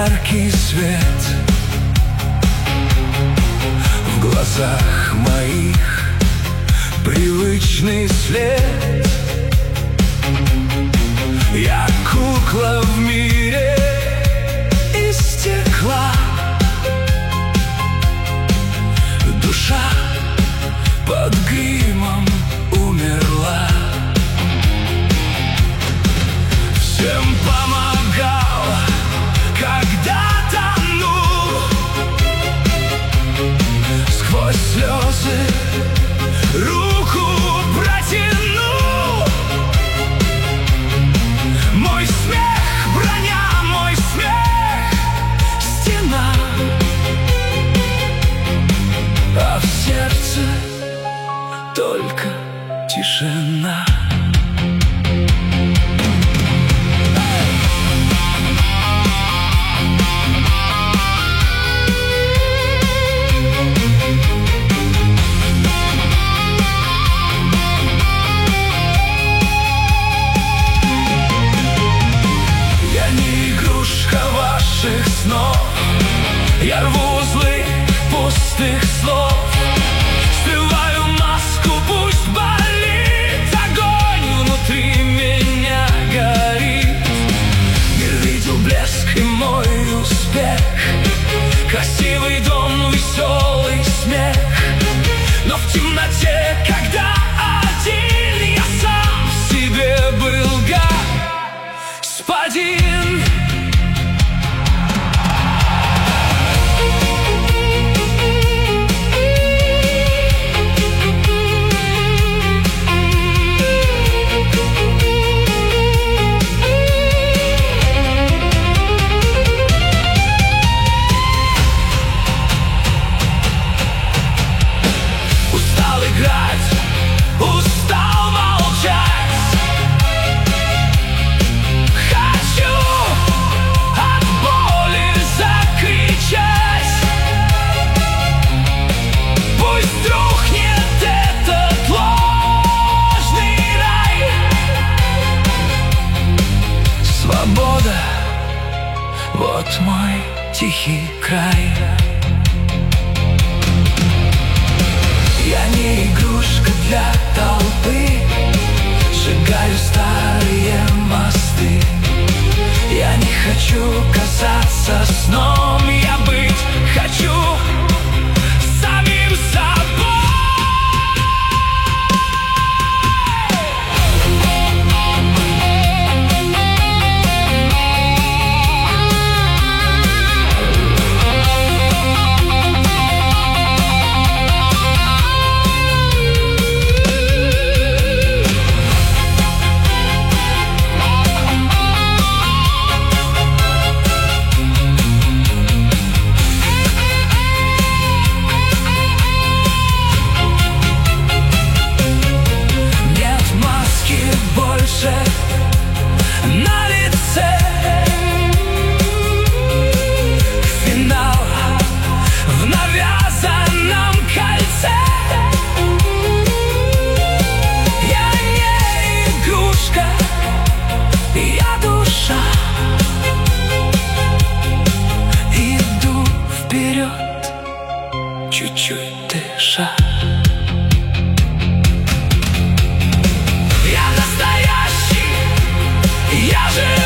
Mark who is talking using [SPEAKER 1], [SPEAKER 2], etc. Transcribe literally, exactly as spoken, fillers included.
[SPEAKER 1] яркий свет в глазах моих, привычный след. Я кукла в мире из стекла, душа под гримом умерла. Всем помогал, когда тонул, сквозь слезы руку протянул. Мой смех — броня, мой смех — стена, а в сердце только тишина. Я не игрушка ваших снов, я рву узлы пустых слов, срываю маску, пусть болит, огонь внутри меня горит. Мир видел блеск и мой успех, красивый дом, веселый смех, но в темноте, когда один, я сам себе был господин. Устал молчать, хочу от боли закричать. Пусть рухнет этот ложный рай. Свобода — вот мой тихий край. Я не игрушка для толпы, сжигаю старые мосты. Я не хочу казаться сном, я быть хочу самим собой. На лице финал в навязанном кольце. Я не игрушка, я душа. Иду вперед, чуть-чуть дыша. Я настоящий, я же